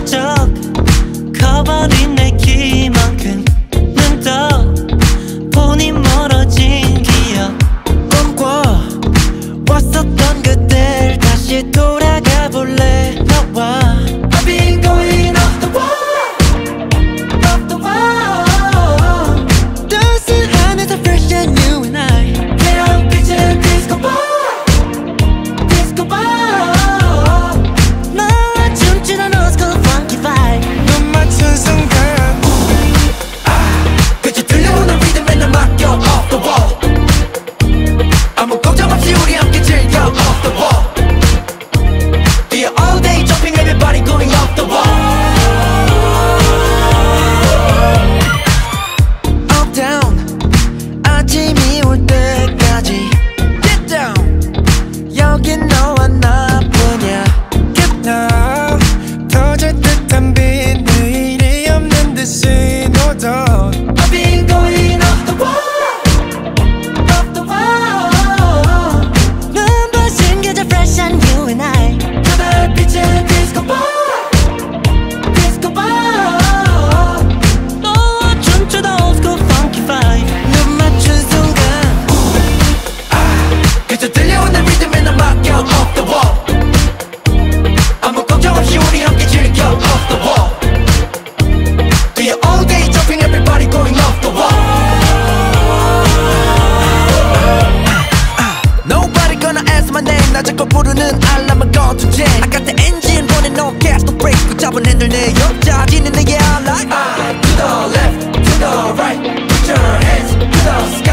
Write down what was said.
쩍 커버린 내 키만큼은 더 본이 멀어진 기억 꿈꿔 왔었던 그댈 다시 돌아가 볼래 너와 I've been going off the wall off the wall 따스한 fresh and you and I 그냥 빛은 disco ball disco ball 너와 춤추던 old school funky vibe 눈 맞춘 순간 그치 들려오는 리듬에 날 맡겨 off the wall 아무 걱정 없이 우리 함께 즐겨 off the wall Yeah all day jumping everybody going off the wall Up down 아침이 올 때까지 Get down 여긴 너와 나뿐이야 Get down 터질 듯한 빛 내일이 없는 듯이 No doubt I've been going off the wall off the wall 눈부신 숨겨져 fresh and you and I 그날 빛은 disco ball disco ball 너와 춤추던 old school funky vibe 눈 맞춘 순간 그저 들려오는 리듬에 날 맡겨 off the wall 아무 걱정 없이 우리 함께 즐겨 off the wall Yeah all day jumping everybody going off the wall Nobody gonna ask my name 나 자꾸 부르는 알람은 꺼두지 I got the engine running no gas no brakes 붙잡은 핸들 내 옆자 지는 내게 I like to the left to the right put your hands to the sky